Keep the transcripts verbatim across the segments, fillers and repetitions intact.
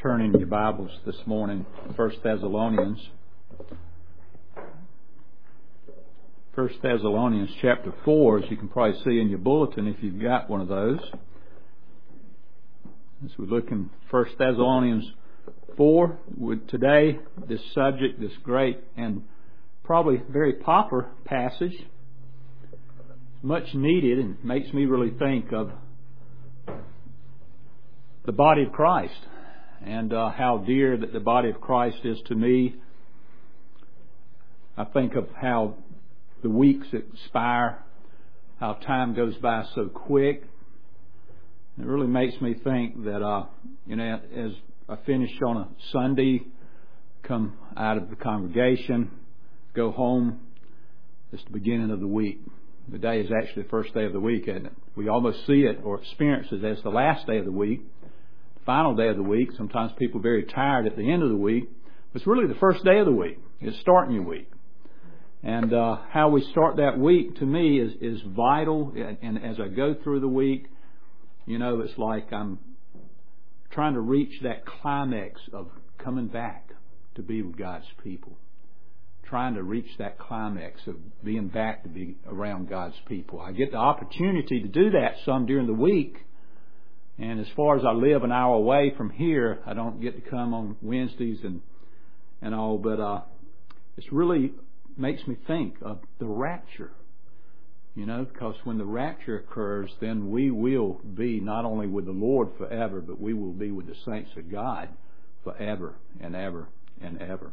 turn in your Bibles this morning, First Thessalonians. First Thessalonians chapter four, as you can probably see in your bulletin if you've got one of those. As we look in First Thessalonians four, with today, this subject, this great and probably very popular passage, much needed, and makes me really think of the body of Christ and uh, how dear that the body of Christ is to me. I think of how the weeks expire, how time goes by so quick. It really makes me think that, uh, you know, as I finish on a Sunday, come out of the congregation, go home, it's the beginning of the week. The day is actually the first day of the week, isn't it? We almost see it or experience it as the last day of the week, the final day of the week. Sometimes people are very tired at the end of the week. But it's really the first day of the week. It's starting your week. And uh, how we start that week, to me, is, is vital. And as I go through the week, you know, it's like I'm trying to reach that climax of coming back to be with God's people. Trying to reach that climax of being back to be around God's people. I get the opportunity to do that some during the week. And as far as I live an hour away from here, I don't get to come on Wednesdays and and all. But uh, it really makes me think of the rapture. You know, because when the rapture occurs, then we will be not only with the Lord forever, but we will be with the saints of God forever and ever and ever.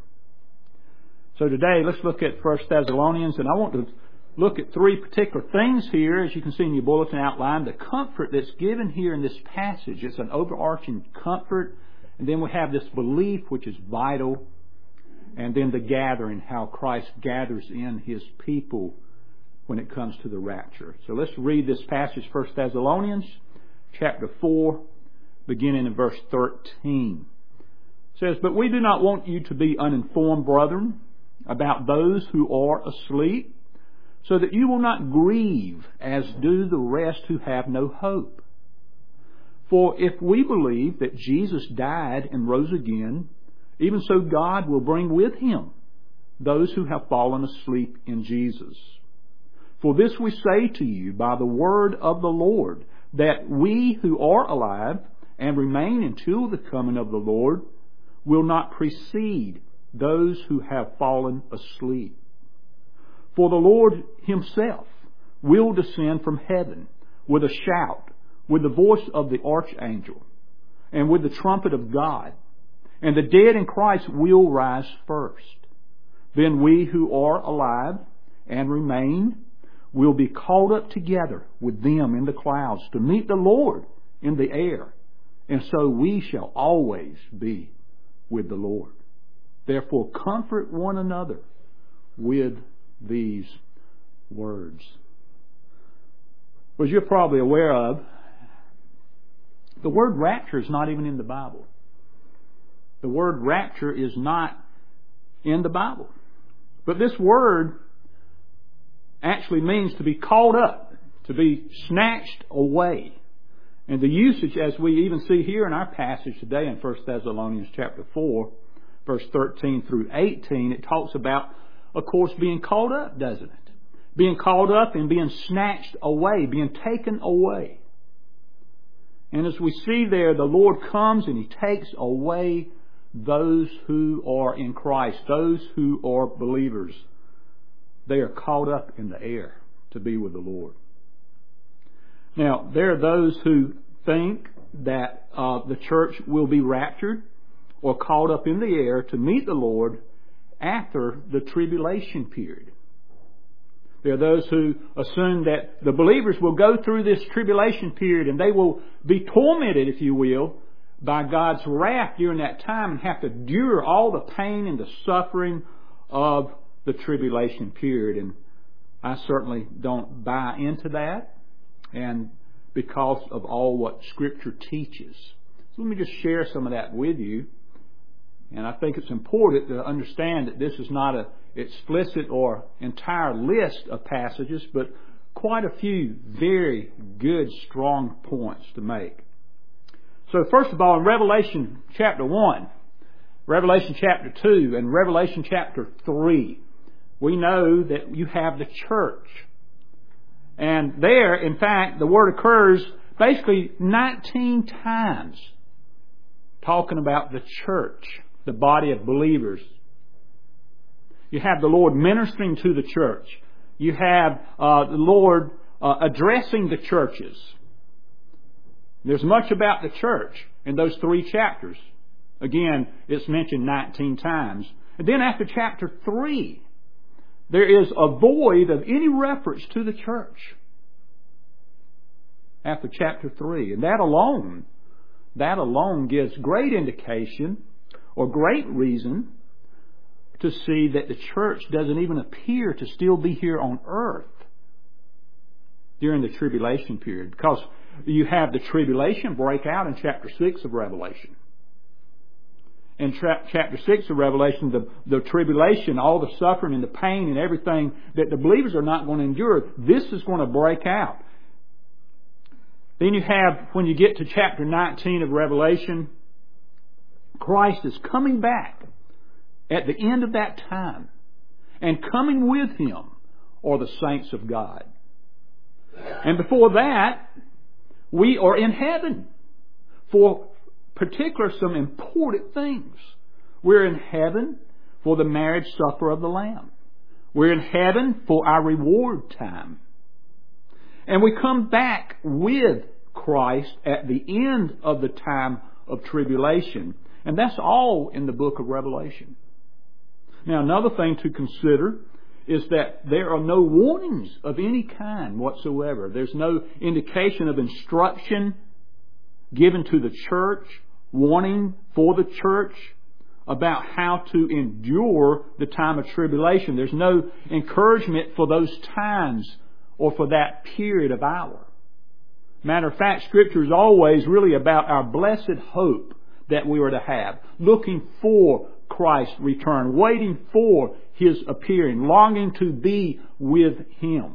So today, let's look at First Thessalonians, and I want to look at three particular things here, as you can see in your bulletin outline. The comfort that's given here in this passage, it's an overarching comfort, and then we have this belief, which is vital, and then the gathering, how Christ gathers in His people when it comes to the rapture. So let's read this passage, First Thessalonians chapter four, beginning in verse thirteen. It says, "But we do not want you to be uninformed, brethren, about those who are asleep, so that you will not grieve as do the rest who have no hope. For if we believe that Jesus died and rose again, even so God will bring with Him those who have fallen asleep in Jesus. For this we say to you by the word of the Lord, that we who are alive and remain until the coming of the Lord will not precede those who have fallen asleep. For the Lord Himself will descend from heaven with a shout, with the voice of the archangel, and with the trumpet of God. And the dead in Christ will rise first. Then we who are alive and remain will be caught up together with them in the clouds to meet the Lord in the air. And so we shall always be with the Lord. Therefore, comfort one another with these words." Well, as you're probably aware of, the word rapture is not even in the Bible. The word rapture is not in the Bible. But this word actually means to be caught up, to be snatched away. And the usage, as we even see here in our passage today in First Thessalonians chapter four, verse thirteen through eighteen, it talks about, of course, being caught up, doesn't it? Being caught up and being snatched away, being taken away. And as we see there, the Lord comes and He takes away those who are in Christ, those who are believers. They are caught up in the air to be with the Lord. Now, there are those who think that uh, the church will be raptured or caught up in the air to meet the Lord after the tribulation period. There are those who assume that the believers will go through this tribulation period and they will be tormented, if you will, by God's wrath during that time and have to endure all the pain and the suffering of the tribulation period. And I certainly don't buy into that, and because of all what Scripture teaches. So let me just share some of that with you. And I think it's important to understand that this is not an explicit or entire list of passages, but quite a few very good, strong points to make. So first of all, in Revelation chapter one, Revelation chapter two, and Revelation chapter three, we know that you have the church. And there, in fact, the word occurs basically nineteen times talking about the church, the body of believers. You have the Lord ministering to the church. You have uh, the Lord uh, addressing the churches. There's much about the church in those three chapters. Again, it's mentioned nineteen times. And then after chapter three, there is a void of any reference to the church. After chapter three. And that alone, that alone gives great indication or great reason to see that the church doesn't even appear to still be here on earth during the tribulation period. Because you have the tribulation break out in chapter six of Revelation. In tra- chapter six of Revelation, the, the tribulation, all the suffering and the pain and everything that the believers are not going to endure, this is going to break out. Then you have, when you get to chapter nineteen of Revelation, Christ is coming back at the end of that time. And coming with Him are the saints of God. And before that, we are in heaven for particular some important things. We're in heaven for the marriage supper of the Lamb. We're in heaven for our reward time. And we come back with Christ at the end of the time of tribulation. And that's all in the book of Revelation. Now, another thing to consider is that there are no warnings of any kind whatsoever. There's no indication of instruction given to the church, warning for the church about how to endure the time of tribulation. There's no encouragement for those times or for that period of hour. Matter of fact, Scripture is always really about our blessed hope that we are to have, looking for Christ's return, waiting for His appearing, longing to be with Him.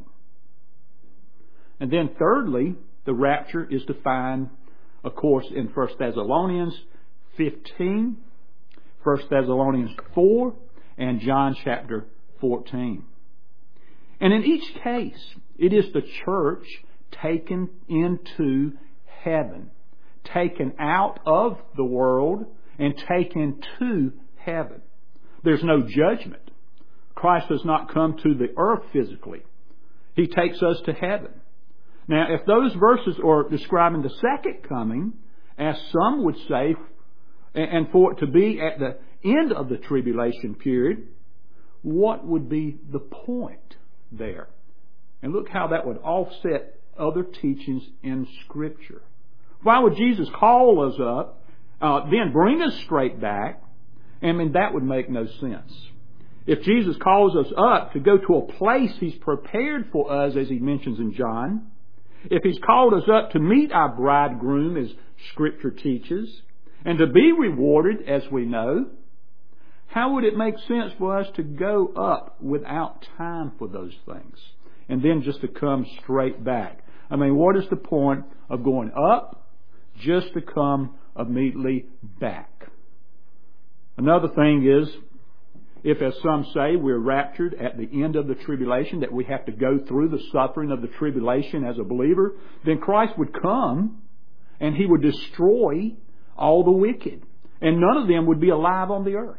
And then thirdly, the rapture is defined, of course, in First Thessalonians fifteen, First Thessalonians four, and John chapter fourteen. And in each case, it is the church taken into heaven, taken out of the world and taken to heaven. There's no judgment. Christ does not come to the earth physically. He takes us to heaven. Now, if those verses are describing the second coming, as some would say, and for it to be at the end of the tribulation period, what would be the point there? And look how that would offset other teachings in Scripture. Why would Jesus call us up, uh, then bring us straight back? I mean, that would make no sense. If Jesus calls us up to go to a place He's prepared for us, as He mentions in John, if He's called us up to meet our bridegroom, as Scripture teaches, and to be rewarded, as we know, how would it make sense for us to go up without time for those things? And then just to come straight back. I mean, what is the point of going up just to come immediately back? Another thing is, if, as some say, we're raptured at the end of the tribulation, that we have to go through the suffering of the tribulation as a believer, then Christ would come and He would destroy all the wicked. And none of them would be alive on the earth.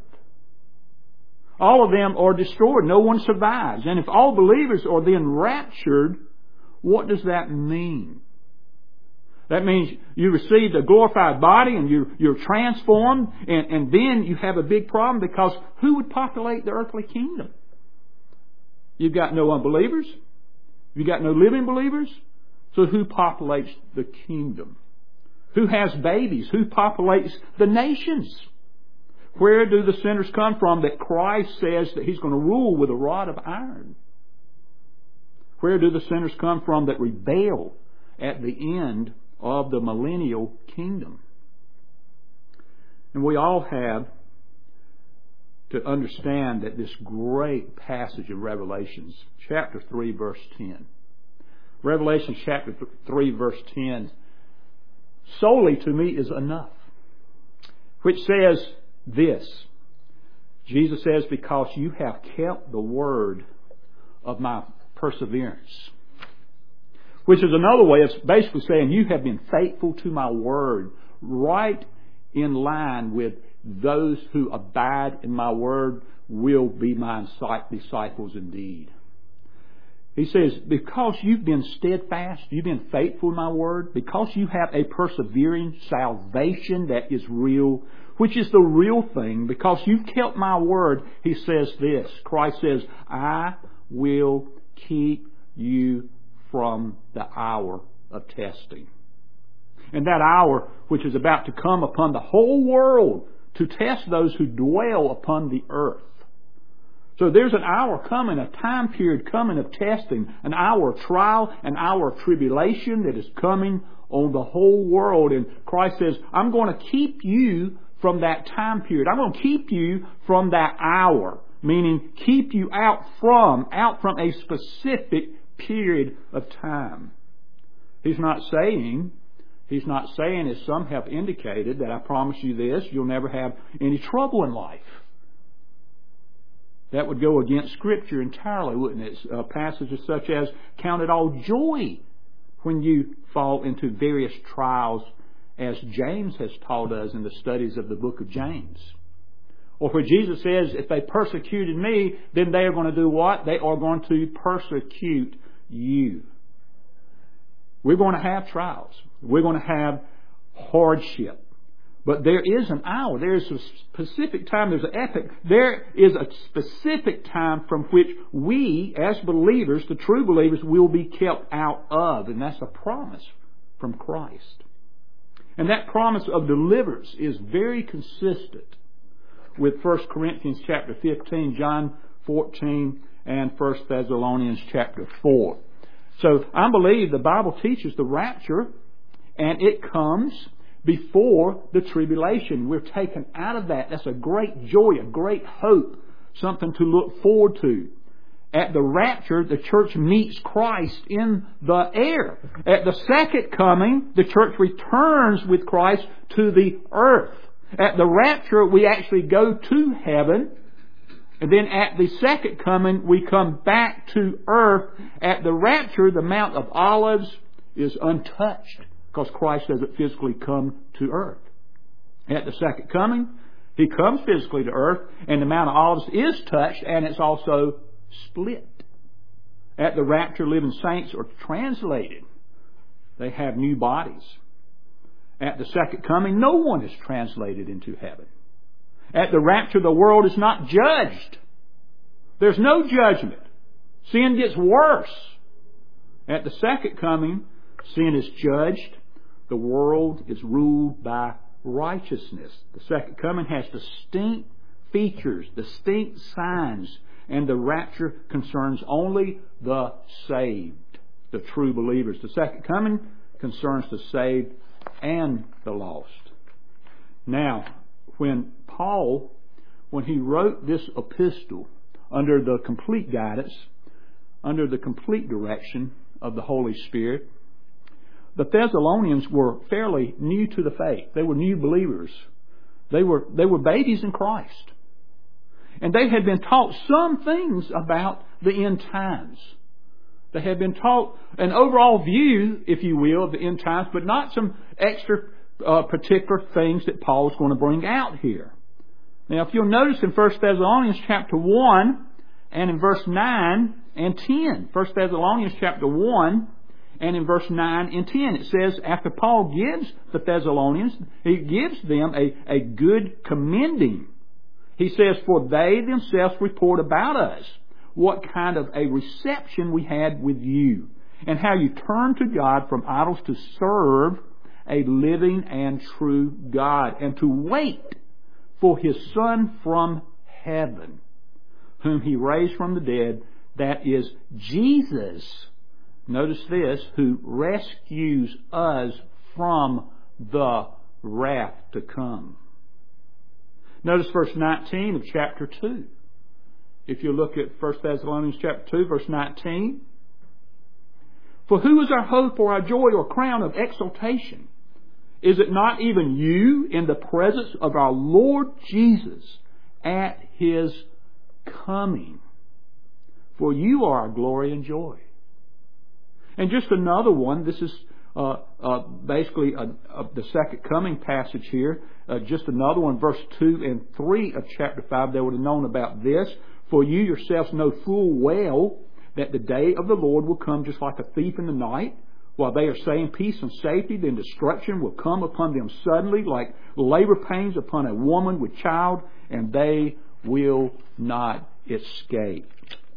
All of them are destroyed. No one survives. And if all believers are then raptured, what does that mean? That means you received a glorified body and you're, you're transformed, and, and then you have a big problem, because who would populate the earthly kingdom? You've got no unbelievers. You've got no living believers. So who populates the kingdom? Who has babies? Who populates the nations? Where do the sinners come from that Christ says that He's going to rule with a rod of iron? Where do the sinners come from that rebel at the end of the millennial kingdom? And we all have to understand that this great passage of Revelations, chapter three, verse ten. Revelation chapter three, verse ten solely to me is enough. Which says this. Jesus says, because you have kept the word of my perseverance. Which is another way of basically saying you have been faithful to my word, right in line with those who abide in my word will be my disciples indeed. He says, because you've been steadfast, you've been faithful in my word, because you have a persevering salvation that is real, which is the real thing, because you've kept my word, he says this. Christ says, I will keep you from the hour of testing. And that hour which is about to come upon the whole world to test those who dwell upon the earth. So there's an hour coming, a time period coming of testing, an hour of trial, an hour of tribulation that is coming on the whole world. And Christ says, I'm going to keep you from that time period. I'm going to keep you from that hour. Meaning keep you out from, out from a specific period of time. He's not saying, he's not saying, as some have indicated, that I promise you this, you'll never have any trouble in life. That would go against Scripture entirely, wouldn't it? Uh, passages such as, count it all joy when you fall into various trials, as James has taught us in the studies of the book of James. Or where Jesus says, if they persecuted me, then they are going to do what? They are going to persecute you. We're going to have trials. We're going to have hardship. But there is an hour. There is a specific time. There's an epoch. There is a specific time from which we, as believers, the true believers, will be kept out of. And that's a promise from Christ. And that promise of deliverance is very consistent with First Corinthians chapter fifteen, John fourteen, and First Thessalonians chapter four. So I believe the Bible teaches the rapture, and it comes before the tribulation. We're taken out of that. That's a great joy, a great hope, something to look forward to. At the rapture, the church meets Christ in the air. At the second coming, the church returns with Christ to the earth. At the rapture, we actually go to heaven. And then at the second coming, we come back to earth. At the rapture, the Mount of Olives is untouched because Christ doesn't physically come to earth. At the second coming, He comes physically to earth, and the Mount of Olives is touched, and it's also split. At the rapture, living saints are translated. They have new bodies. At the second coming, no one is translated into heaven. At the rapture, the world is not judged. There's no judgment. Sin gets worse. At the second coming, sin is judged. The world is ruled by righteousness. The second coming has distinct features, distinct signs, and the rapture concerns only the saved, the true believers. The second coming concerns the saved and the lost. Now, when Paul, when he wrote this epistle under the complete guidance, under the complete direction of the Holy Spirit, the Thessalonians were fairly new to the faith. They were new believers. They were, they were babies in Christ. And they had been taught some things about the end times. They had been taught an overall view, if you will, of the end times, but not some extra uh, particular things that Paul is going to bring out here. Now, if you'll notice in First Thessalonians chapter one and in verse nine and ten, First Thessalonians chapter one and in verse nine and ten, it says, after Paul gives the Thessalonians, he gives them a, a good commending. He says, for they themselves report about us what kind of a reception we had with you, and how you turned to God from idols to serve a living and true God, and to wait for His Son from heaven, whom He raised from the dead, that is Jesus, notice this, who rescues us from the wrath to come. Notice verse nineteen of chapter two. If you look at First Thessalonians chapter two, verse nineteen. For who is our hope or our joy or crown of exaltation? Is it not even you in the presence of our Lord Jesus at His coming? For you are our glory and joy. And just another one, this is uh, uh, basically a, a, the second coming passage here. Uh, just another one, verse two and three of chapter five, they would have known about this. For you yourselves know full well that the day of the Lord will come just like a thief in the night. While they are saying peace and safety, then destruction will come upon them suddenly like labor pains upon a woman with child, and they will not escape.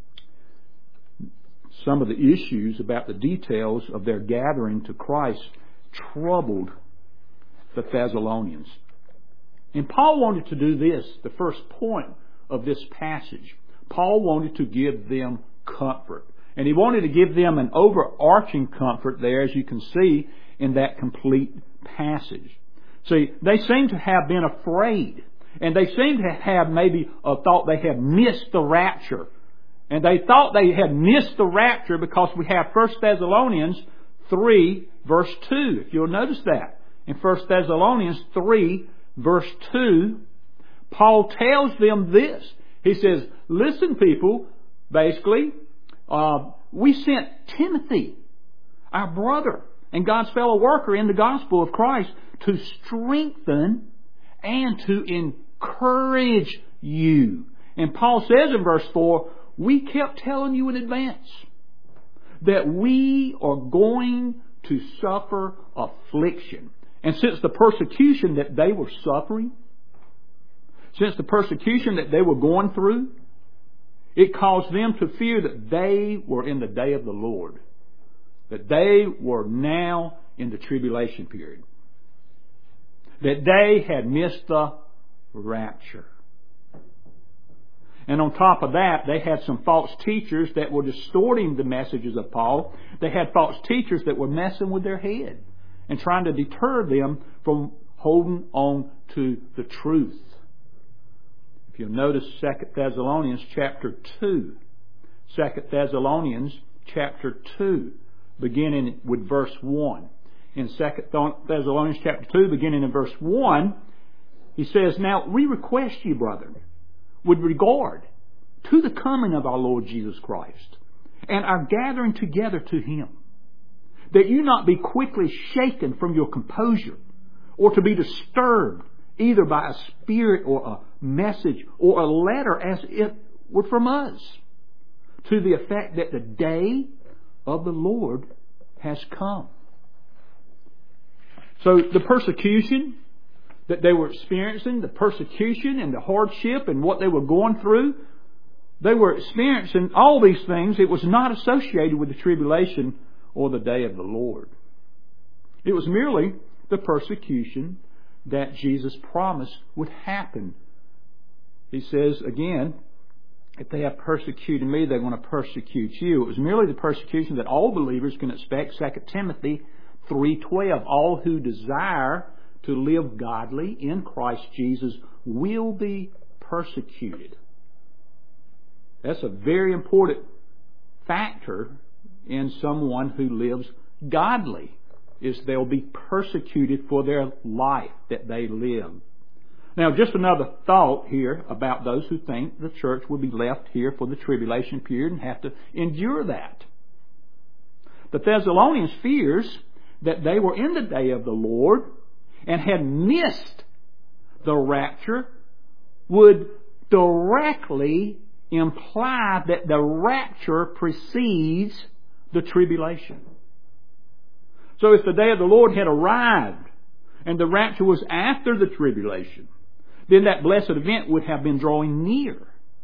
Some of the issues about the details of their gathering to Christ troubled the Thessalonians. And Paul wanted to do this, the first point of this passage. Paul wanted to give them comfort. And he wanted to give them an overarching comfort there, as you can see in that complete passage. See, they seem to have been afraid. And they seem to have maybe uh, thought they had missed the rapture. And they thought they had missed the rapture because we have First Thessalonians three, verse two. If you'll notice that. In First Thessalonians three, verse two, Paul tells them this. He says, listen people, basically, uh, we sent Timothy, our brother and God's fellow worker in the gospel of Christ, to strengthen and to encourage you. And Paul says in verse four, we kept telling you in advance that we are going to suffer affliction. And since the persecution that they were suffering, since the persecution that they were going through, it caused them to fear that they were in the day of the Lord. That they were now in the tribulation period. That they had missed the rapture. And on top of that, they had some false teachers that were distorting the messages of Paul. They had false teachers that were messing with their head and trying to deter them from holding on to the truth. If you'll notice Second Thessalonians chapter two. Second Thessalonians chapter two, beginning with verse one. In Second Thessalonians chapter two, beginning in verse one, he says, now we request you, brethren, with regard to the coming of our Lord Jesus Christ and our gathering together to Him, that you not be quickly shaken from your composure, or to be disturbed either by a spirit or a message or a letter as it were from us, to the effect that the day of the Lord has come. So the persecution that they were experiencing, the persecution and the hardship and what they were going through, they were experiencing all these things. It was not associated with the tribulation or the day of the Lord. It was merely the persecution that Jesus promised would happen. He says again, if they have persecuted me, they're going to persecute you. It was merely the persecution that all believers can expect. Second Timothy three twelve, all who desire to live godly in Christ Jesus will be persecuted. That's a very important factor in someone who lives godly, is they'll be persecuted for their life that they live. Now, just another thought here about those who think the church will be left here for the tribulation period and have to endure that. The Thessalonians fears that they were in the day of the Lord and had missed the rapture would directly imply that the rapture precedes the tribulation. So if the day of the Lord had arrived and the rapture was after the tribulation, then that blessed event would have been drawing near.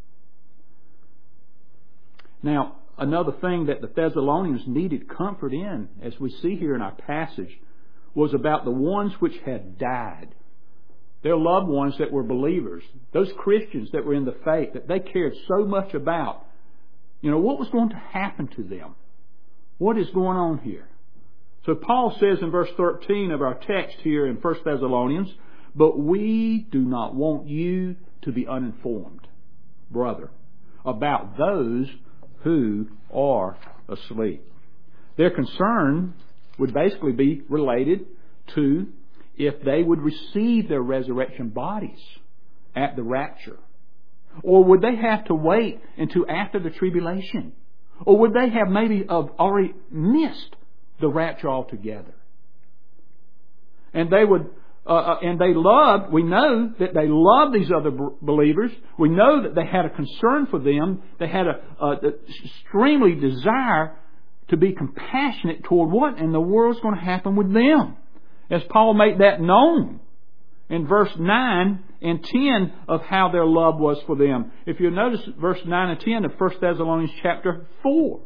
Now, another thing that the Thessalonians needed comfort in, as we see here in our passage, was about the ones which had died. Their loved ones that were believers, those Christians that were in the faith, that they cared so much about. You know, what was going to happen to them? What is going on here? So Paul says in verse thirteen of our text here in First Thessalonians, but we do not want you to be uninformed, brother, about those who are asleep. Their concern would basically be related to if they would receive their resurrection bodies at the rapture. Or would they have to wait until after the tribulation? Or would they have maybe already missed the rapture altogether? And they would, uh, and they loved, we know that they loved these other believers. We know that they had a concern for them. They had a, a, a extremely desire to be compassionate toward what in the world is going to happen with them. As Paul made that known in verse nine and ten of how their love was for them. If you notice verse nine and ten of First Thessalonians chapter four.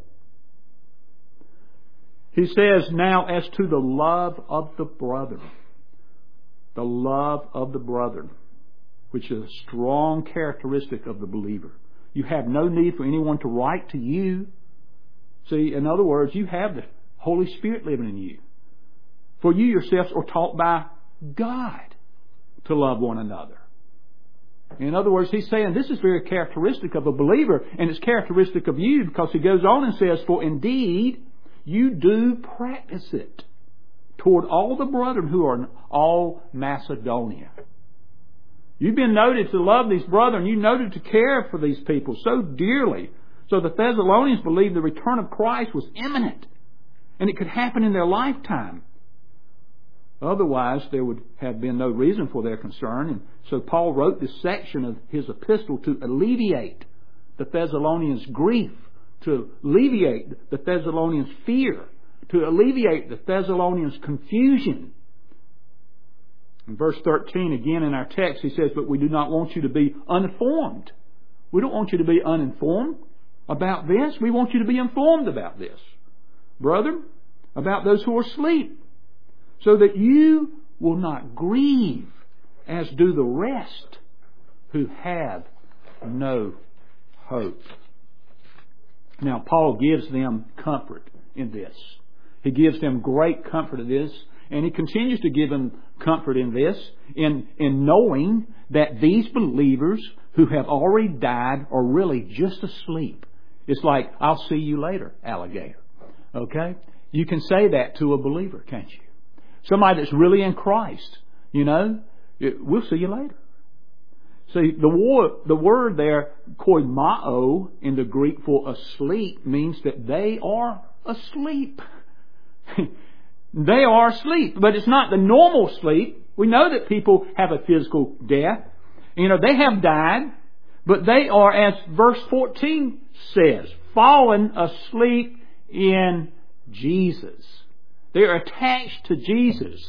He says, now as to the love of the brethren. The love of the brethren, which is a strong characteristic of the believer. You have no need for anyone to write to you. See, in other words, you have the Holy Spirit living in you. For you yourselves are taught by God to love one another. In other words, he's saying this is very characteristic of a believer, and it's characteristic of you, because he goes on and says, for indeed you do practice it toward all the brethren who are in all Macedonia. You've been noted to love these brethren. You noted to care for these people so dearly. So the Thessalonians believed the return of Christ was imminent, and it could happen in their lifetime. Otherwise, there would have been no reason for their concern. And so Paul wrote this section of his epistle to alleviate the Thessalonians' grief, to alleviate the Thessalonians' fear, to alleviate the Thessalonians' confusion. In verse thirteen, again in our text, he says, but we do not want you to be uninformed. We don't want you to be uninformed about this. We want you to be informed about this. Brethren, about those who are asleep, so that you will not grieve as do the rest who have no hope. Now, Paul gives them comfort in this. He gives them great comfort in this, and he continues to give them comfort in this, in, in knowing that these believers who have already died are really just asleep. It's like, I'll see you later, alligator. Okay? You can say that to a believer, can't you? Somebody that's really in Christ, you know, we'll see you later. See, the word, the word there, koimao, in the Greek for asleep, means that they are asleep. They are asleep, but it's not the normal sleep. We know that people have a physical death. You know, they have died, but they are, as verse fourteen says, fallen asleep in Jesus. They're attached to Jesus.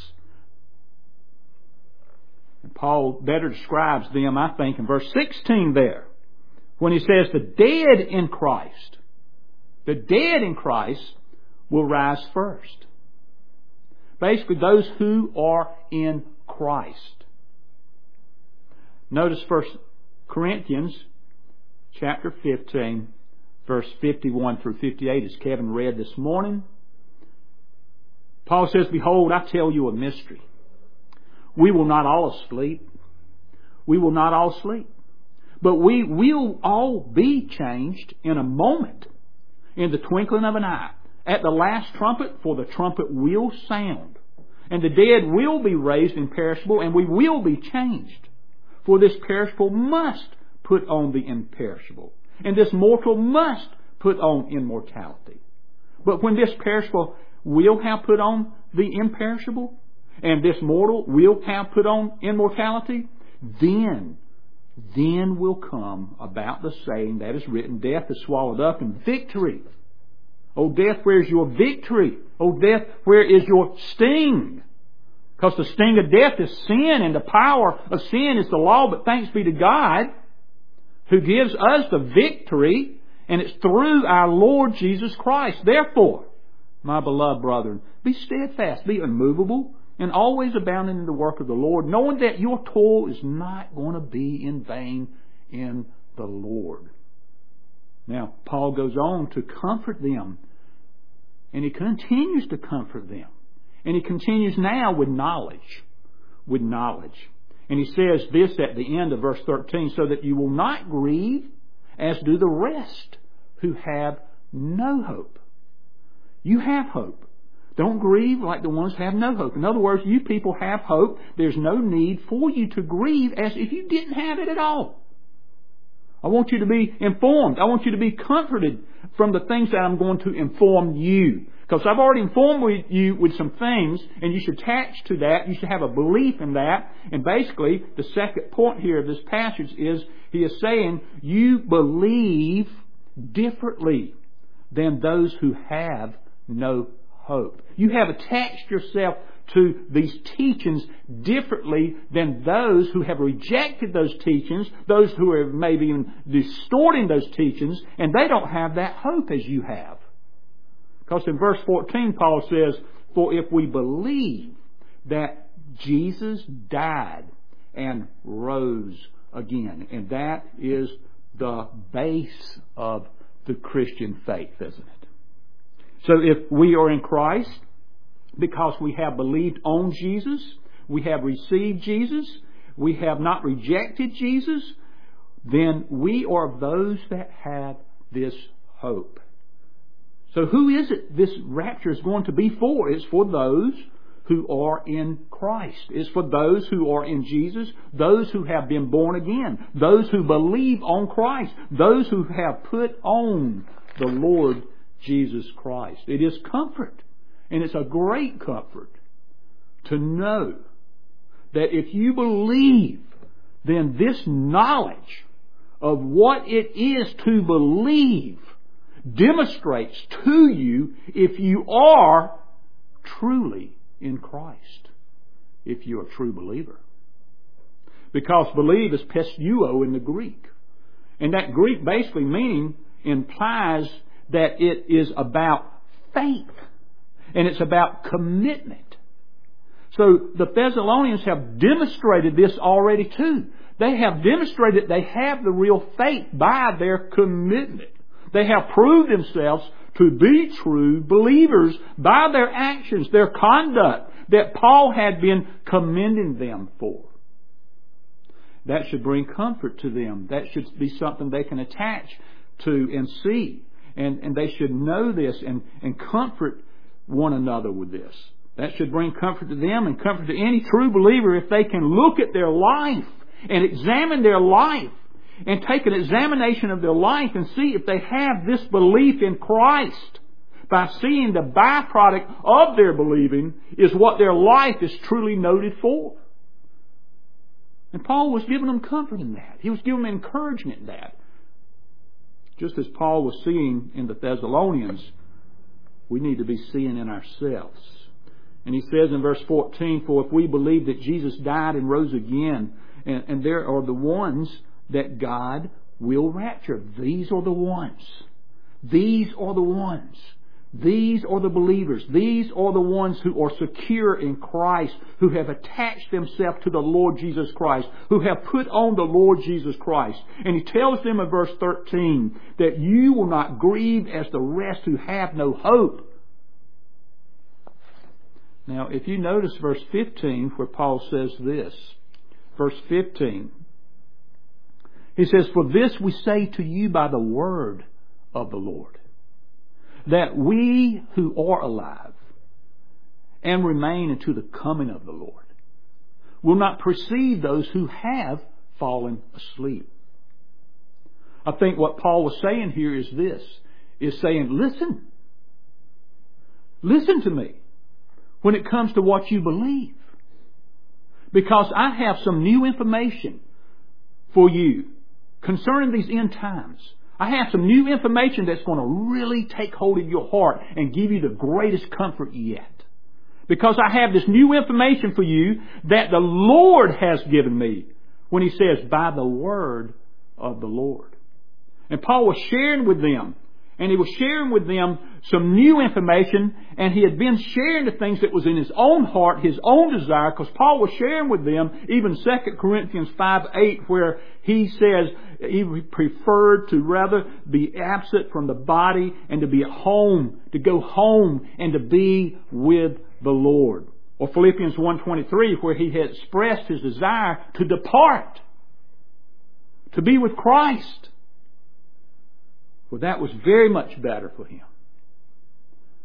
And Paul better describes them, I think, in verse sixteen there, when he says, the dead in Christ, the dead in Christ will rise first. Basically, those who are in Christ. Notice First Corinthians chapter fifteen, verse fifty-one through fifty-eight, as Kevin read this morning. Paul says, behold, I tell you a mystery. We will not all sleep. We will not all sleep. But we will all be changed in a moment, in the twinkling of an eye. At the last trumpet, for the trumpet will sound. And the dead will be raised imperishable, and we will be changed. For this perishable must put on the imperishable, and this mortal must put on immortality. But when this perishable will have put on the imperishable, and this mortal will have put on immortality, then, then will come about the saying that is written, death is swallowed up in victory. O death, where is your victory? O death, where is your sting? Because the sting of death is sin, and the power of sin is the law. But thanks be to God, who gives us the victory, and it's through our Lord Jesus Christ. Therefore, my beloved brethren, be steadfast, be unmovable, and always abounding in the work of the Lord, knowing that your toil is not going to be in vain in the Lord. Now, Paul goes on to comfort them, and he continues to comfort them. And he continues now with knowledge, with knowledge. And he says this at the end of verse thirteen, so that you will not grieve as do the rest who have no hope. You have hope. Don't grieve like the ones who have no hope. In other words, you people have hope. There's no need for you to grieve as if you didn't have it at all. I want you to be informed. I want you to be comforted from the things that I'm going to inform you. Because I've already informed you with some things, and you should attach to that. You should have a belief in that. And basically, the second point here of this passage is, he is saying, you believe differently than those who have no hope. You have attached yourself to these teachings differently than those who have rejected those teachings, those who are maybe even distorting those teachings, and they don't have that hope as you have. Because in verse fourteen, Paul says, for if we believe that Jesus died and rose again, and that is the base of the Christian faith, isn't it? So if we are in Christ, because we have believed on Jesus, we have received Jesus, we have not rejected Jesus, then we are those that have this hope. So who is it this rapture is going to be for? It's for those who are in Christ. It's for those who are in Jesus, those who have been born again, those who believe on Christ, those who have put on the Lord Jesus Christ. It is comfort, and it's a great comfort to know that if you believe, then this knowledge of what it is to believe demonstrates to you if you are truly in Christ, if you're a true believer. Because believe is pisteuo in the Greek. And that Greek basically meaning implies that it is about faith. And it's about commitment. So the Thessalonians have demonstrated this already too. They have demonstrated they have the real faith by their commitment. They have proved themselves to be true believers by their actions, their conduct that Paul had been commending them for. That should bring comfort to them. That should be something they can attach to and see. And, and they should know this and, and comfort one another with this. That should bring comfort to them and comfort to any true believer if they can look at their life and examine their life and take an examination of their life and see if they have this belief in Christ. By seeing the byproduct of their believing is what their life is truly noted for. And Paul was giving them comfort in that. He was giving them encouragement in that. Just as Paul was seeing in the Thessalonians, we need to be seeing in ourselves. And he says in verse fourteen, for if we believe that Jesus died and rose again, and, and there are the ones that God will rapture. These are the ones. These are the ones. These are the believers. These are the ones who are secure in Christ, who have attached themselves to the Lord Jesus Christ, who have put on the Lord Jesus Christ. And he tells them in verse thirteen that you will not grieve as the rest who have no hope. Now, if you notice verse fifteen, where Paul says this, verse fifteen, he says, for this we say to you by the word of the Lord, that we who are alive and remain unto the coming of the Lord will not precede those who have fallen asleep. I think what Paul was saying here is this, is saying, listen, listen to me when it comes to what you believe. Because I have some new information for you concerning these end times. I have some new information that's going to really take hold of your heart and give you the greatest comfort yet. Because I have this new information for you that the Lord has given me when he says, by the word of the Lord. And Paul was sharing with them, and he was sharing with them some new information, and he had been sharing the things that was in his own heart, his own desire, because Paul was sharing with them even Second Corinthians five eight, where he says he preferred to rather be absent from the body and to be at home, to go home and to be with the Lord. Or Philippians one twenty-three, where he had expressed his desire to depart, to be with Christ. Well, that was very much better for him.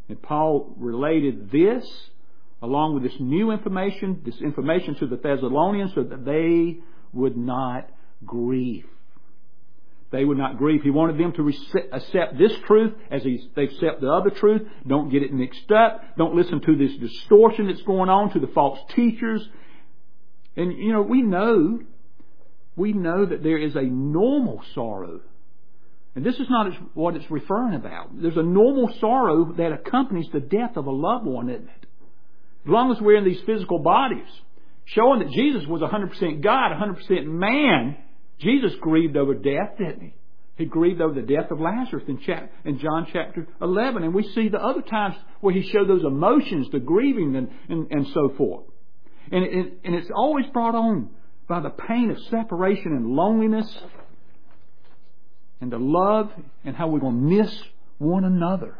And Paul related this along with this new information, this information to the Thessalonians so that they would not grieve. They would not grieve. He wanted them to rece- accept this truth as he, they accept the other truth. Don't get it mixed up. Don't listen to this distortion that's going on, to the false teachers. And, you know, we know, we know that there is a normal sorrow. And this is not what it's referring about. There's a normal sorrow that accompanies the death of a loved one, isn't it? As long as we're in these physical bodies, showing that Jesus was one hundred percent God, one hundred percent man, Jesus grieved over death, didn't he? He grieved over the death of Lazarus in, chap- in John chapter eleven. And we see the other times where he showed those emotions, the grieving and, and, and so forth. And, it, and it's always brought on by the pain of separation and loneliness and the love and how we're going to miss one another.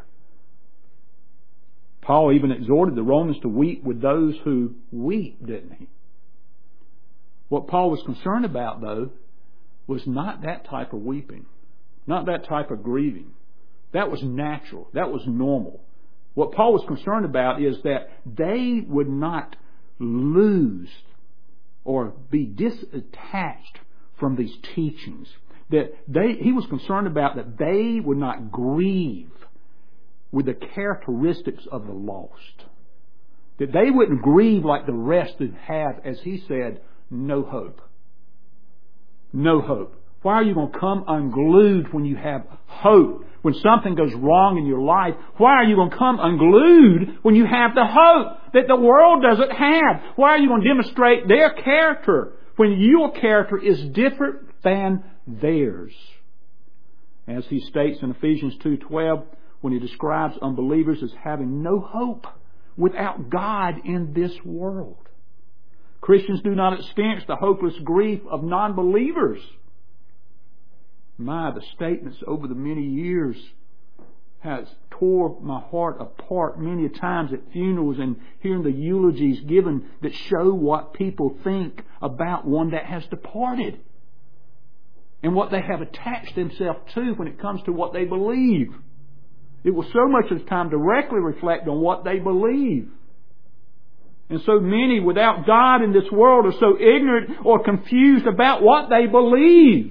Paul even exhorted the Romans to weep with those who weep, didn't he? What Paul was concerned about, though, was not that type of weeping, not that type of grieving. That was natural. That was normal. What Paul was concerned about is that they would not lose or be disattached from these teachings. That they, he was concerned about that they would not grieve with the characteristics of the lost. That they wouldn't grieve like the rest that have, as he said, no hope. No hope. Why are you going to come unglued when you have hope? When something goes wrong in your life, why are you going to come unglued when you have the hope that the world doesn't have? Why are you going to demonstrate their character when your character is different than theirs? As he states in Ephesians two twelve, when he describes unbelievers as having no hope without God in this world. Christians do not experience the hopeless grief of non-believers. My, the statements over the many years has tore my heart apart many times at funerals and hearing the eulogies given that show what people think about one that has departed and what they have attached themselves to when it comes to what they believe. It will so much of the time directly reflect on what they believe. And so many without God in this world are so ignorant or confused about what they believe.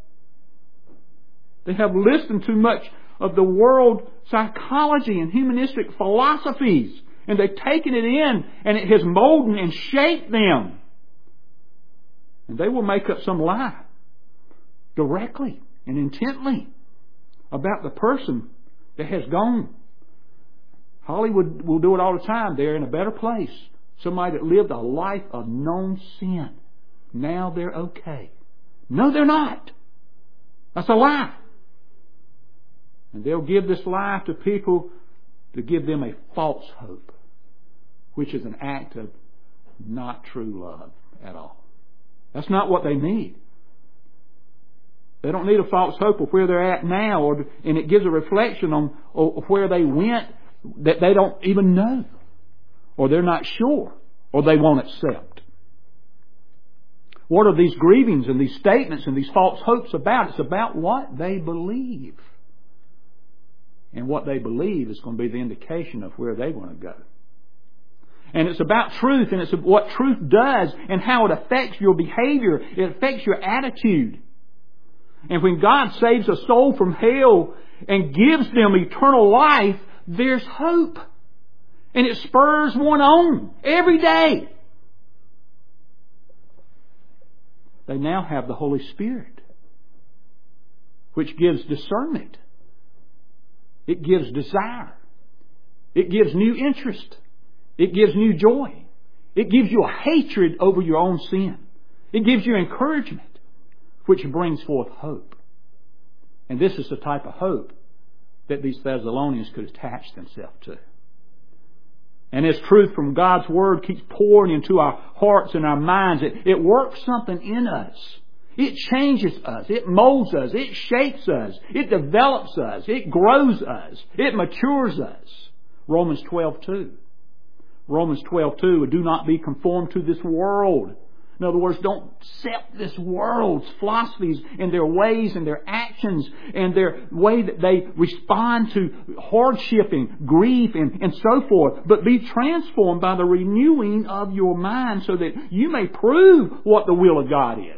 They have listened too much of the world psychology and humanistic philosophies, and they've taken it in and it has molded and shaped them. And they will make up some lie directly and intently about the person that has gone. Hollywood will do it all the time. They're in a better place. Somebody that lived a life of known sin. Now they're okay. No, they're not. That's a lie. And they'll give this lie to people to give them a false hope, which is an act of not true love at all. That's not what they need. They don't need a false hope of where they're at now, or, and it gives a reflection on of where they went that they don't even know, or they're not sure, or they won't accept. What are these grievings and these statements and these false hopes about? It's about what they believe. And what they believe is going to be the indication of where they want to go. And it's about truth, and it's what truth does and how it affects your behavior. It affects your attitude. And when God saves a soul from hell and gives them eternal life, there's hope. And it spurs one on every day. They now have the Holy Spirit, which gives discernment. It gives desire. It gives new interest. It gives new joy. It gives you a hatred over your own sin. It gives you encouragement, which brings forth hope. And this is the type of hope that these Thessalonians could attach themselves to. And as truth from God's Word keeps pouring into our hearts and our minds, it, it works something in us. It changes us. It molds us. It shapes us. It develops us. It grows us. It matures us. Romans twelve two. Romans twelve two. Do not be conformed to this world, In other words, don't accept this world's philosophies and their ways and their actions and their way that they respond to hardship and grief and, and so forth. But be transformed by the renewing of your mind so that you may prove what the will of God is.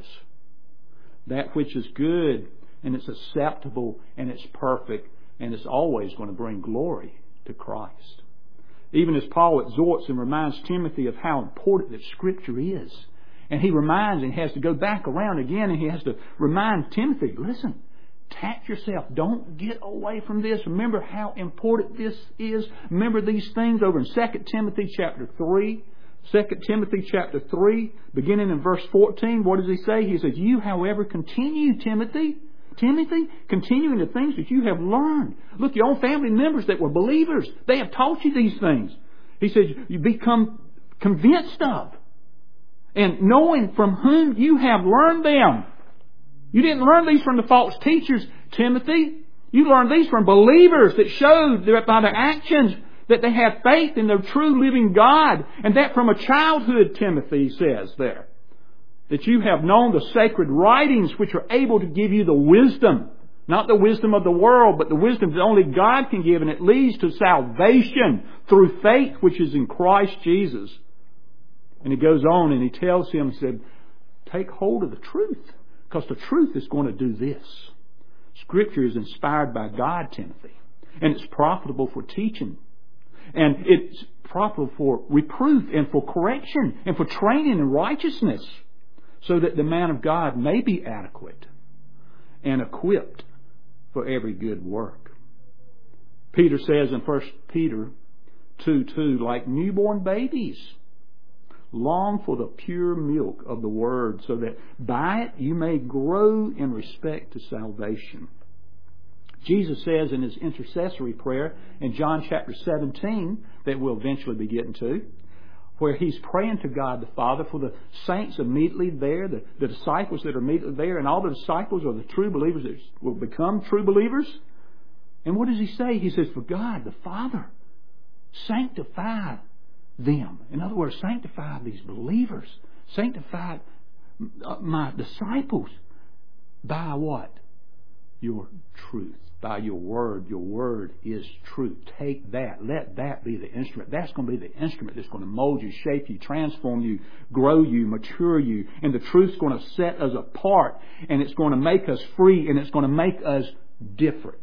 That which is good and it's acceptable and it's perfect and it's always going to bring glory to Christ. Even as Paul exhorts and reminds Timothy of how important that Scripture is. And he reminds and he has to go back around again and he has to remind Timothy, listen, tact yourself. Don't get away from this. Remember how important this is. Remember these things over in Second Timothy chapter three. Second Timothy chapter three, beginning in verse fourteen. What does he say? He says, you, however, continue, Timothy. Timothy, continuing the things that you have learned. Look, your own family members that were believers, they have taught you these things. He says, you become convinced of. And knowing from whom you have learned them. You didn't learn these from the false teachers, Timothy. You learned these from believers that showed that by their actions that they have faith in the true living God. And that from a childhood, Timothy says there. That you have known the sacred writings which are able to give you the wisdom. Not the wisdom of the world, but the wisdom that only God can give. And it leads to salvation through faith which is in Christ Jesus. And he goes on and he tells him, he said, take hold of the truth. Because the truth is going to do this. Scripture is inspired by God, Timothy. And it's profitable for teaching. And it's profitable for reproof and for correction and for training in righteousness. So that the man of God may be adequate and equipped for every good work. Peter says in First Peter two two, like newborn babies, long for the pure milk of the Word, so that by it you may grow in respect to salvation. Jesus says in His intercessory prayer in John chapter seventeen, that we'll eventually be getting to, where He's praying to God the Father for the saints immediately there, the, the disciples that are immediately there, and all the disciples are the true believers that will become true believers. And what does He say? He says, for God the Father, sanctify them. In other words, sanctify these believers. Sanctify my disciples by what? Your truth. By your word. Your word is truth. Take that. Let that be the instrument. That's going to be the instrument that's going to mold you, shape you, transform you, grow you, mature you. And the truth's going to set us apart. And it's going to make us free. And it's going to make us different.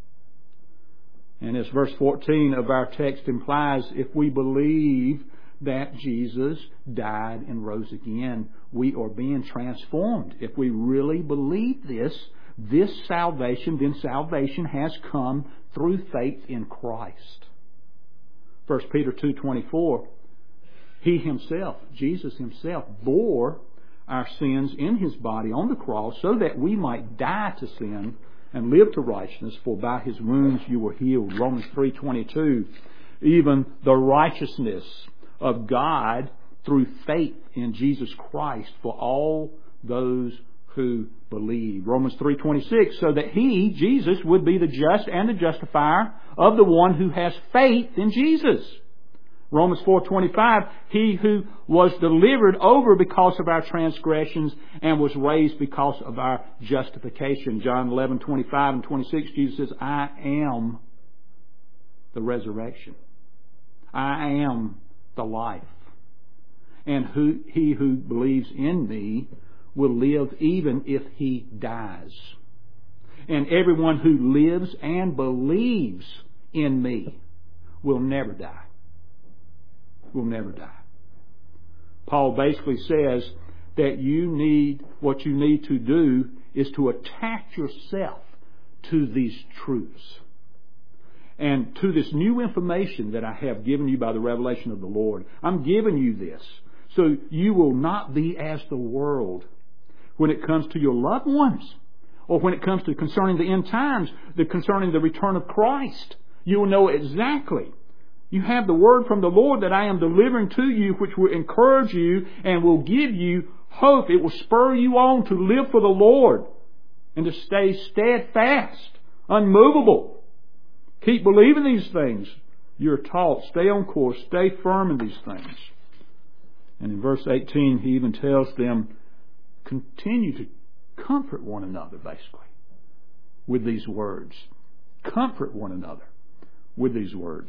And as verse fourteen of our text implies, if we believe that Jesus died and rose again, we are being transformed. If we really believe this, this salvation, then salvation has come through faith in Christ. First Peter two twenty-four, He Himself, Jesus Himself, bore our sins in His body on the cross so that we might die to sin and live to righteousness, for by His wounds you were healed. Romans three twenty-two, even the righteousness of God through faith in Jesus Christ for all those who believe. Romans three twenty-six, so that He, Jesus, would be the just and the justifier of the one who has faith in Jesus. Romans four twenty-five, He who was delivered over because of our transgressions and was raised because of our justification. John eleven twenty-five and twenty-six, Jesus says, I am the resurrection. I am the life. And who, he who believes in me will live even if he dies. And everyone who lives and believes in me will never die. Will never die. Paul basically says that you need, what you need to do is to attach yourself to these truths. And to this new information that I have given you by the revelation of the Lord. I'm giving you this so you will not be as the world when it comes to your loved ones, or when it comes to concerning the end times, the concerning the return of Christ. You will know exactly. You have the word from the Lord that I am delivering to you, which will encourage you and will give you hope. It will spur you on to live for the Lord and to stay steadfast, unmovable. Keep believing these things you're taught. Stay on course. Stay firm in these things. And in verse eighteen, he even tells them, continue to comfort one another, basically, with these words. Comfort one another with these words.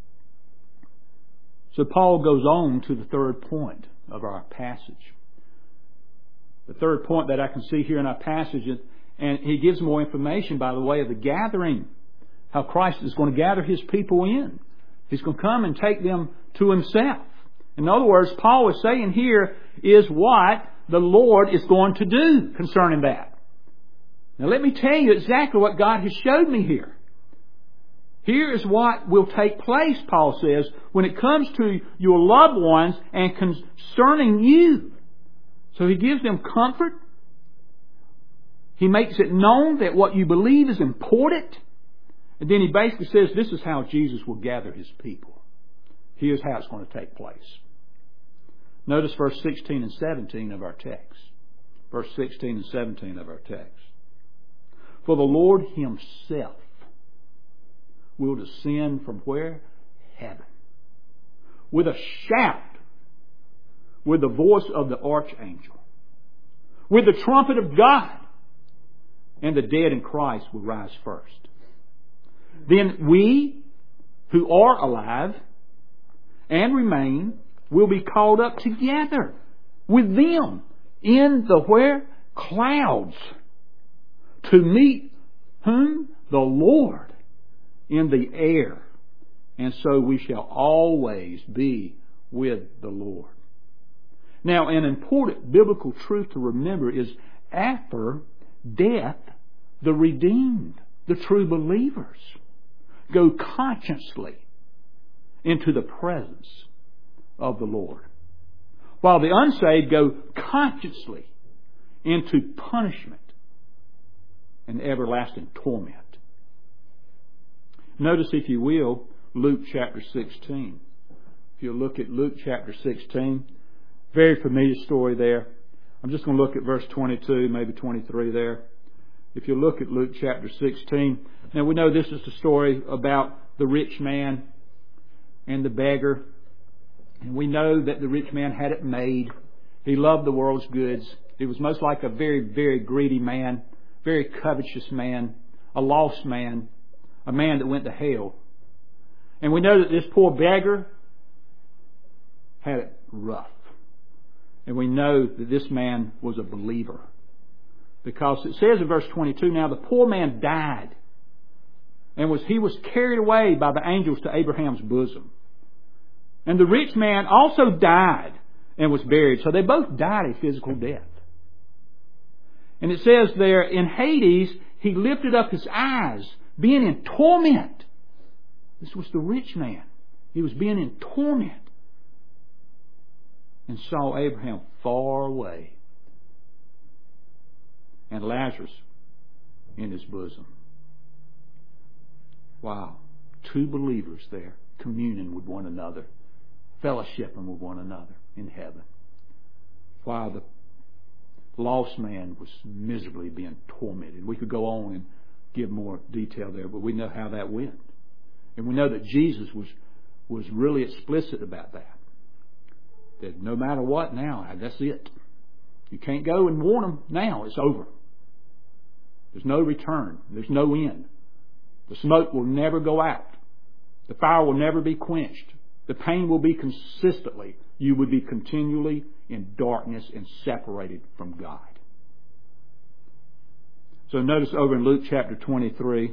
So Paul goes on to the third point of our passage. The third point that I can see here in our passage, and he gives more information by the way of the gathering, how Christ is going to gather His people in. He's going to come and take them to Himself. In other words, Paul is saying here is what the Lord is going to do concerning that. Now let me tell you exactly what God has showed me here. Here is what will take place, Paul says, when it comes to your loved ones and concerning you. So he gives them comfort. He makes it known that what you believe is important. And then he basically says this is how Jesus will gather His people. Here's how it's going to take place. Notice verse sixteen and seventeen of our text. Verse sixteen and seventeen of our text. For the Lord Himself will descend from where? Heaven. With a shout. With the voice of the archangel. With the trumpet of God. And the dead in Christ will rise first. Then we who are alive and remain will be called up together with them in the where? Clouds. To meet whom? The Lord in the air. And so we shall always be with the Lord. Now, an important biblical truth to remember is after death, the redeemed, the true believers, go consciously into the presence of the Lord, while the unsaved go consciously into punishment and everlasting torment. Notice, if you will, Luke chapter sixteen. If you look at Luke chapter sixteen, very familiar story there. I'm just going to look at verse twenty-two, maybe twenty-three there. If you look at Luke chapter sixteen, now we know this is the story about the rich man and the beggar. And we know that the rich man had it made. He loved the world's goods. He was most like a very, very greedy man, very covetous man, a lost man, a man that went to hell. And we know that this poor beggar had it rough. And we know that this man was a believer. Because it says in verse twenty-two, now the poor man died. And was he was carried away by the angels to Abraham's bosom. And the rich man also died and was buried. So they both died a physical death. And it says there, in Hades, he lifted up his eyes, being in torment. This was the rich man. He was being in torment. And saw Abraham far away. And Lazarus in his bosom. Wow. Two believers there, communing with one another, fellowshipping with one another in heaven. While the lost man was miserably being tormented. We could go on and give more detail there, but we know how that went. And we know that Jesus was, was really explicit about that. That no matter what now, that's it. You can't go and warn them now. It's over. There's no return. There's no end. The smoke will never go out. The fire will never be quenched. The pain will be consistently. You would be continually in darkness and separated from God. So notice over in Luke chapter twenty-three.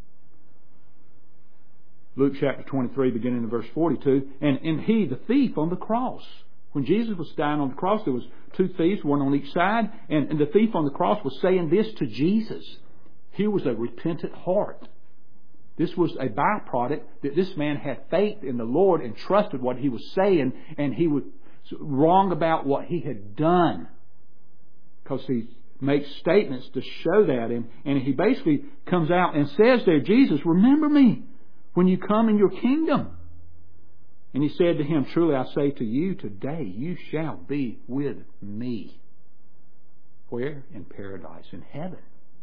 Luke chapter twenty-three, beginning in verse forty-two. And, and he, the thief on the cross. When Jesus was dying on the cross, there was two thieves, one on each side. And, and the thief on the cross was saying this to Jesus. Here was a repentant heart. This was a byproduct that this man had faith in the Lord and trusted what He was saying, and he was wrong about what he had done. Because he makes statements to show that. And, and he basically comes out and says there, Jesus, remember me when you come in your kingdom. And he said to him, truly I say to you, today you shall be with me. Where? In paradise, in heaven.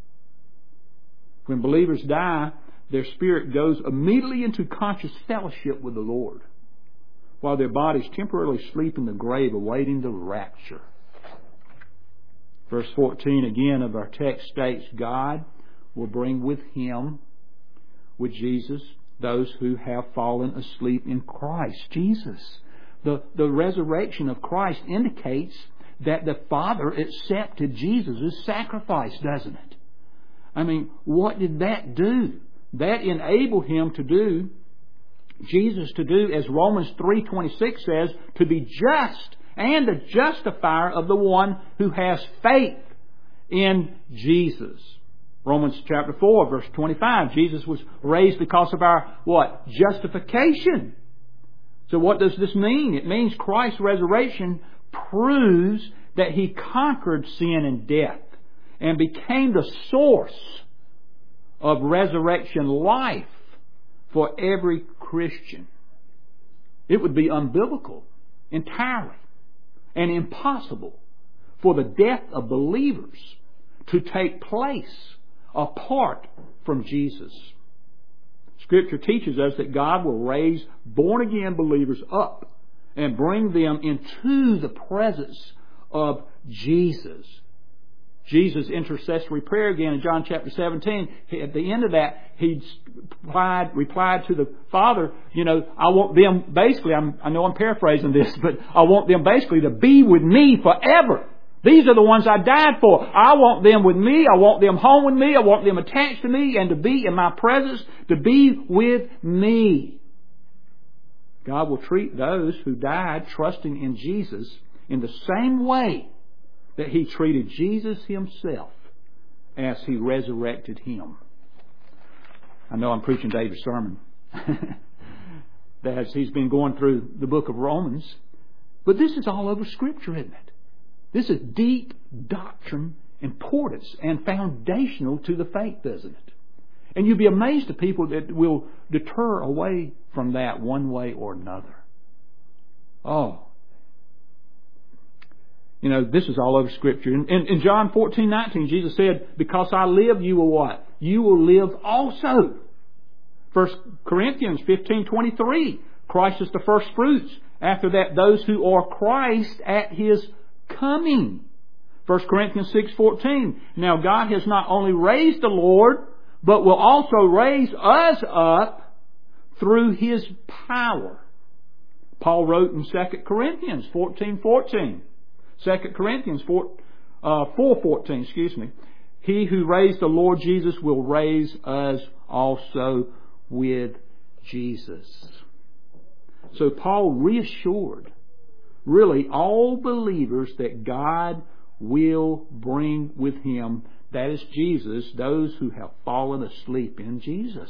When believers die, their spirit goes immediately into conscious fellowship with the Lord. while their bodies temporarily sleep in the grave awaiting the rapture. Verse fourteen again of our text states, God will bring with Him, with Jesus, those who have fallen asleep in Christ Jesus. The, the resurrection of Christ indicates that the Father accepted Jesus' sacrifice, doesn't it? I mean, what did that do? That enabled Him to do, Jesus to do, as Romans three twenty-six says, to be just and the justifier of the one who has faith in Jesus. Romans chapter four, verse twenty-five, Jesus was raised because of our, what? Justification. So what does this mean? It means Christ's resurrection proves that He conquered sin and death and became the source of resurrection life for every Christian. It would be unbiblical entirely and impossible for the death of believers to take place apart from Jesus. Scripture teaches us that God will raise born-again believers up and bring them into the presence of Jesus. Jesus' intercessory prayer again in John chapter seventeen, at the end of that, He replied, replied to the Father, you know, I want them, basically, I'm, I know I'm paraphrasing this, but I want them basically to be with me forever. These are the ones I died for. I want them with me. I want them home with me. I want them attached to me and to be in my presence, to be with me. God will treat those who died trusting in Jesus in the same way that He treated Jesus Himself as He resurrected Him. I know I'm preaching David's sermon as he's been going through the book of Romans, but this is all over Scripture, isn't it? This is deep doctrine, importance, and foundational to the faith, doesn't it? And you'd be amazed at people that will deter away from that one way or another. Oh. You know, this is all over Scripture. In, in, in John fourteen nineteen, Jesus said, because I live, you will what? You will live also. First Corinthians fifteen twenty-three, Christ is the first fruits. After that, those who are Christ at His coming. First Corinthians six fourteen. Now God has not only raised the Lord, but will also raise us up through His power. Paul wrote in Second Corinthians fourteen fourteen. Second Corinthians four fourteen, excuse me. He who raised the Lord Jesus will raise us also with Jesus. So Paul reassured really all believers that God will bring with Him, that is Jesus, those who have fallen asleep in Jesus.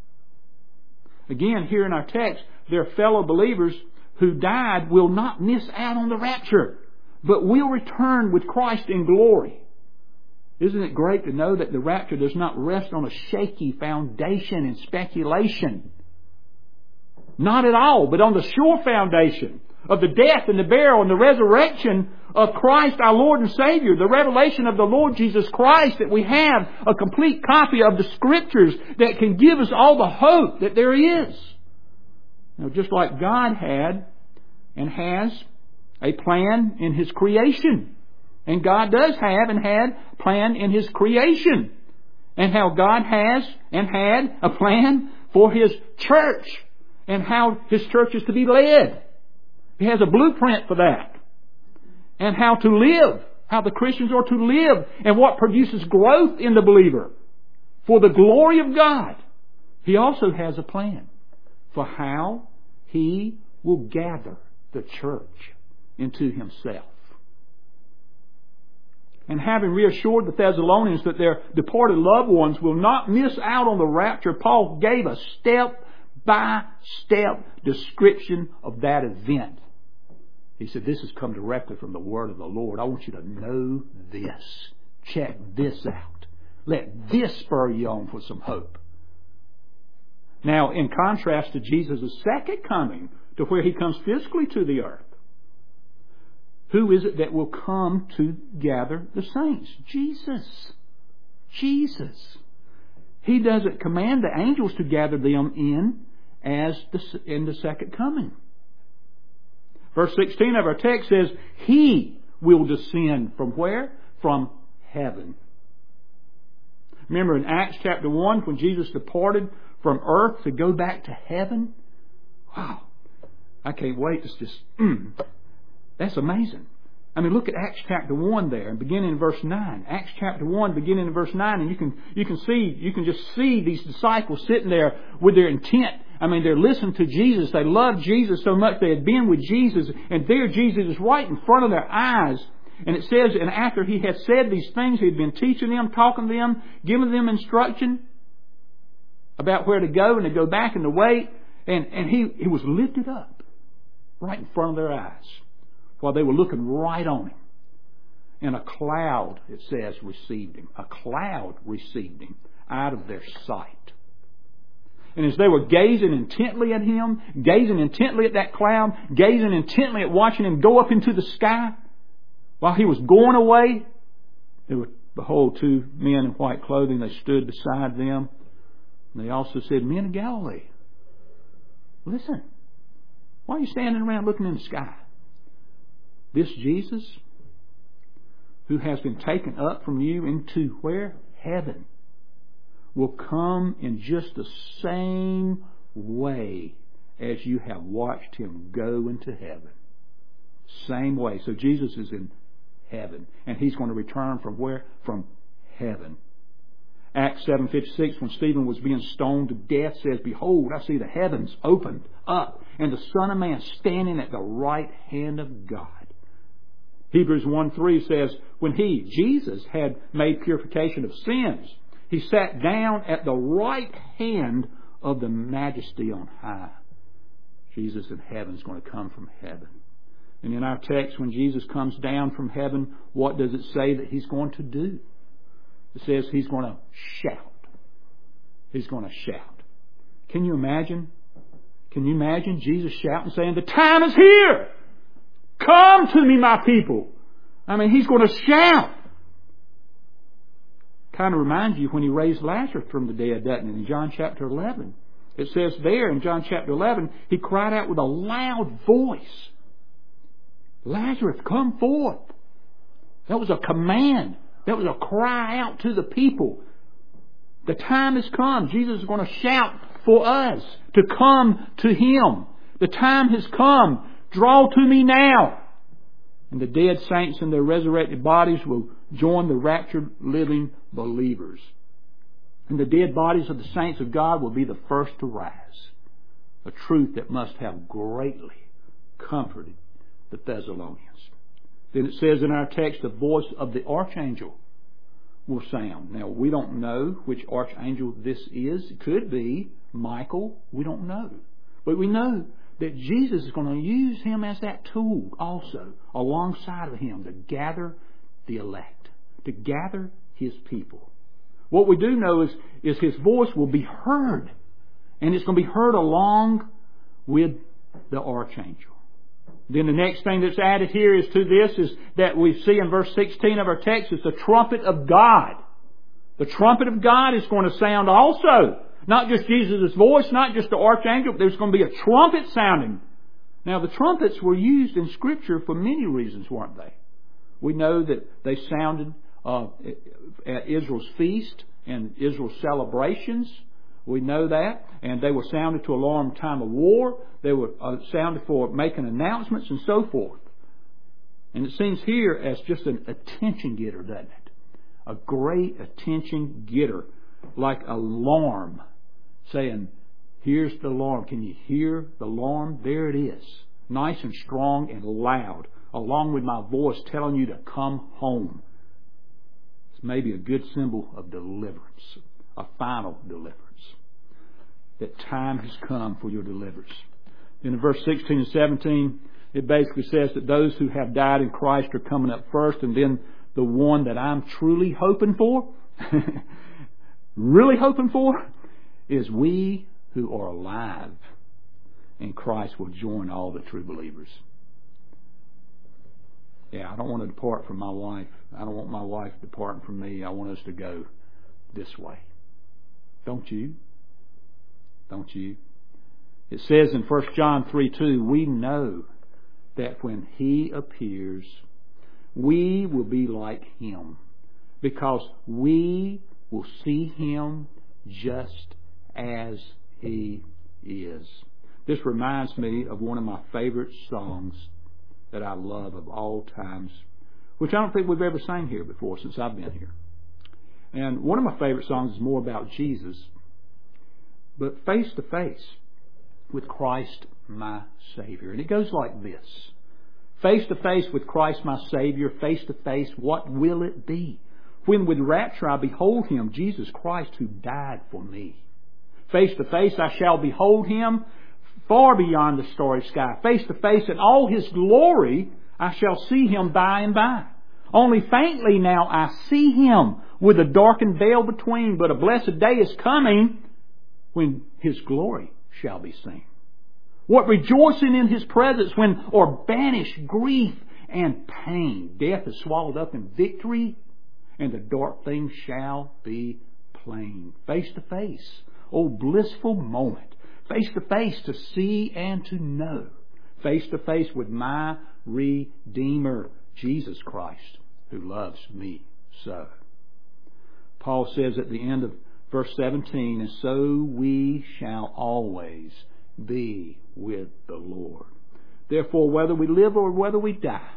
Again, here in our text, their fellow believers who died will not miss out on the rapture, but will return with Christ in glory. Isn't it great to know that the rapture does not rest on a shaky foundation and speculation? Not at all, but on the sure foundation of the death and the burial and the resurrection of Christ our Lord and Savior. The revelation of the Lord Jesus Christ, that we have a complete copy of the Scriptures that can give us all the hope that there is. Now, just like God had and has a plan in His creation. And God does have and had a plan in His creation. And how God has and had a plan for His church. And how His church is to be led. He has a blueprint for that. And how to live. How the Christians are to live. And what produces growth in the believer. For the glory of God. He also has a plan for how He will gather the church into Himself. And having reassured the Thessalonians that their departed loved ones will not miss out on the rapture, Paul gave a step-by-step description of that event. He said, this has come directly from the Word of the Lord. I want you to know this. Check this out. Let this spur you on for some hope. Now, in contrast to Jesus' second coming, to where He comes physically to the earth, who is it that will come to gather the saints? Jesus. Jesus. He doesn't command the angels to gather them in as the, in the second coming. Verse sixteen of our text says, He will descend from where? From heaven. Remember in Acts chapter one, when Jesus departed from earth to go back to heaven? Wow. I can't wait. It's just, mm, that's amazing. I mean, look at Acts chapter one there, and beginning in verse nine. Acts chapter one, beginning in verse nine, and you can you can see you can just see these disciples sitting there with their intent. I mean, they're listening to Jesus. They loved Jesus so much. They had been with Jesus, and there Jesus is right in front of their eyes. And it says, and after he had said these things, he had been teaching them, talking to them, giving them instruction about where to go and to go back and to wait. And, and he, he was lifted up right in front of their eyes while they were looking right on him. And a cloud, it says, received him. A cloud received him out of their sight. And as they were gazing intently at him, gazing intently at that cloud, gazing intently at watching him go up into the sky, while he was going away, there were, behold, two men in white clothing. They stood beside them. And they also said, Men of Galilee, listen, why are you standing around looking in the sky? This Jesus, who has been taken up from you into where? Heaven, will come in just the same way as you have watched him go into heaven. Same way. So Jesus is in heaven. And he's going to return from where? From heaven. Acts seven fifty-six, when Stephen was being stoned to death, says, Behold, I see the heavens opened up, and the Son of Man standing at the right hand of God. Hebrews one three says, When he, Jesus, had made purification of sins, he sat down at the right hand of the Majesty on high. Jesus in heaven is going to come from heaven. And in our text, when Jesus comes down from heaven, what does it say that he's going to do? It says he's going to shout. He's going to shout. Can you imagine? Can you imagine Jesus shouting, saying, The time is here! Come to me, my people! I mean, he's going to shout. Kind of reminds you when he raised Lazarus from the dead, doesn't it? In John chapter eleven. It says there in John chapter eleven, he cried out with a loud voice, Lazarus, come forth. That was a command. That was a cry out to the people. The time has come. Jesus is going to shout for us to come to him. The time has come. Draw to me now. And the dead saints in their resurrected bodies will join the raptured living believers. And the dead bodies of the saints of God will be the first to rise. A truth that must have greatly comforted the Thessalonians. Then it says in our text, the voice of the archangel will sound. Now, we don't know which archangel this is. It could be Michael. We don't know. But we know that Jesus is going to use him as that tool also alongside of him to gather the elect, to gather his people. What we do know is, is his voice will be heard. And it's going to be heard along with the archangel. Then the next thing that's added here is to this is that we see in verse sixteen of our text is the trumpet of God. The trumpet of God is going to sound also. Not just Jesus' voice, not just the archangel, but there's going to be a trumpet sounding. Now the trumpets were used in Scripture for many reasons, weren't they? We know that they sounded uh, at Israel's feast and Israel's celebrations. We know that. And they were sounded to alarm time of war. They were uh, sounded for making announcements and so forth. And it seems here as just an attention getter, doesn't it? A great attention getter. Like an alarm. Saying, here's the alarm. Can you hear the alarm? There it is. Nice and strong and loud. Along with my voice telling you to come home. It's maybe a good symbol of deliverance. A final deliverance. That time has come for your deliverance. In verse sixteen and seventeen, it basically says that those who have died in Christ are coming up first, and then the one that I'm truly hoping for, really hoping for, is we who are alive in Christ will join all the true believers. Yeah, I don't want to depart from my wife. I don't want my wife departing from me. I want us to go this way. Don't you? Don't you? It says in First John three two, we know that when He appears, we will be like Him, because we will see Him just as He is. This reminds me of one of my favorite songs that I love of all times, which I don't think we've ever sang here before since I've been here. And one of my favorite songs is more about Jesus, but face to face with Christ my Savior. And it goes like this. Face to face with Christ my Savior, face to face, what will it be? When with rapture I behold Him, Jesus Christ who died for me. Face to face I shall behold Him far beyond the starry sky. Face to face in all His glory I shall see Him by and by. Only faintly now I see Him with a darkened veil between, but a blessed day is coming when His glory shall be seen. What rejoicing in His presence when or banish grief and pain. Death is swallowed up in victory, and the dark things shall be plain. Face to face, oh blissful moment. Face to face to see and to know. Face to face with my Redeemer, Jesus Christ, who loves me so. Paul says at the end of verse seventeen, and so we shall always be with the Lord. Therefore, whether we live or whether we die,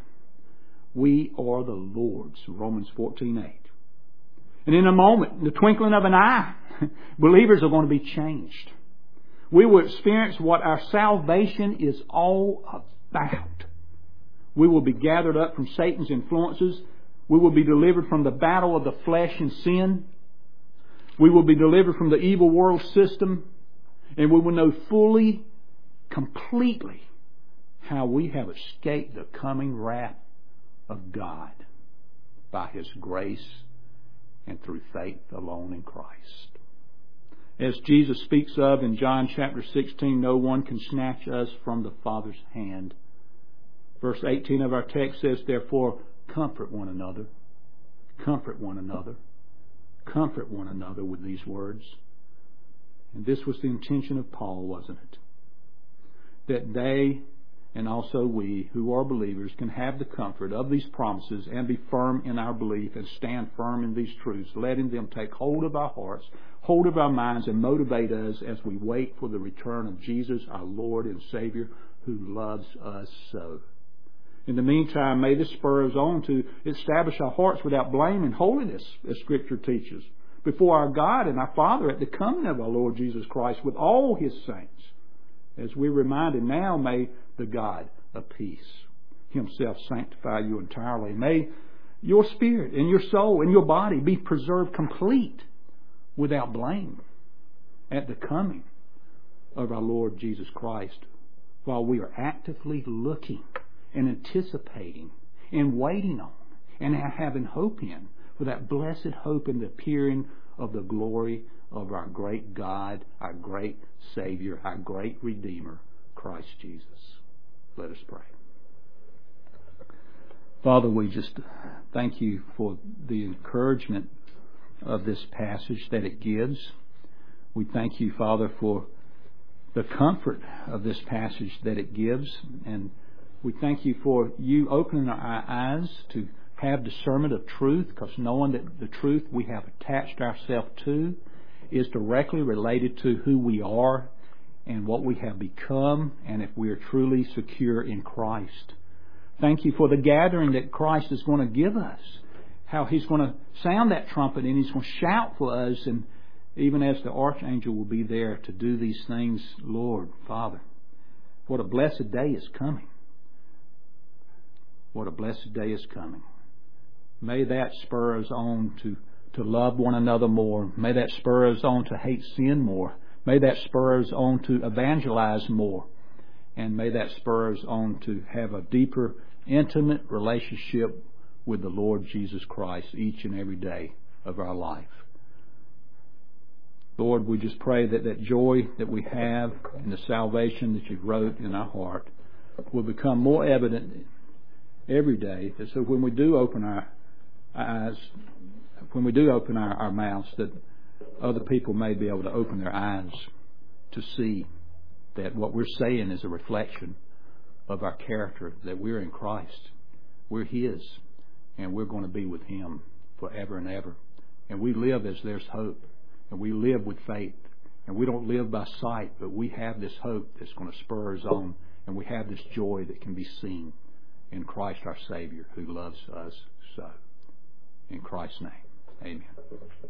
we are the Lord's. Romans fourteen eight. And in a moment, in the twinkling of an eye, believers are going to be changed. We will experience what our salvation is all about. We will be gathered up from Satan's influences. We will be delivered from the battle of the flesh and sin. We will be delivered from the evil world system. And we will know fully, completely, how we have escaped the coming wrath of God by His grace and through faith alone in Christ. As Jesus speaks of in John chapter sixteen, no one can snatch us from the Father's hand. Verse eighteen of our text says, therefore, comfort one another. Comfort one another. Comfort one another with these words. And this was the intention of Paul, wasn't it? That they and also we who are believers can have the comfort of these promises and be firm in our belief and stand firm in these truths, letting them take hold of our hearts, hold of our minds, and motivate us as we wait for the return of Jesus, our Lord and Savior, who loves us so. In the meantime, may this spur us on to establish our hearts without blame and holiness, as Scripture teaches, before our God and our Father at the coming of our Lord Jesus Christ with all His saints. As we're reminded now, may the God of peace Himself sanctify you entirely. May your spirit and your soul and your body be preserved complete without blame at the coming of our Lord Jesus Christ, while we are actively looking and anticipating and waiting on and having hope in for that blessed hope in the appearing of the glory of our great God, our great Savior, our great Redeemer, Christ Jesus. Let us pray. Father, we just thank you for the encouragement of this passage that it gives. We thank you, Father, for the comfort of this passage that it gives. And we thank you for you opening our eyes to have discernment of truth, because knowing that the truth we have attached ourselves to is directly related to who we are and what we have become, and if we are truly secure in Christ. Thank you for the gathering that Christ is going to give us, how He's going to sound that trumpet and He's going to shout for us, and even as the archangel will be there to do these things. Lord, Father, what a blessed day is coming. What a blessed day is coming. May that spur us on to, to love one another more. May that spur us on to hate sin more. May that spur us on to evangelize more. And may that spur us on to have a deeper, intimate relationship with the Lord Jesus Christ each and every day of our life. Lord, we just pray that that joy that we have and the salvation that You've wrote in our heart will become more evident every day. So when we do open our eyes, when we do open our, our mouths, that other people may be able to open their eyes to see that what we're saying is a reflection of our character that we're in Christ. We're His, and we're going to be with Him forever and ever. And we live as there's hope, and we live with faith. And we don't live by sight, but we have this hope that's going to spur us on, and we have this joy that can be seen in Christ our Savior, who loves us so. In Christ's name, amen.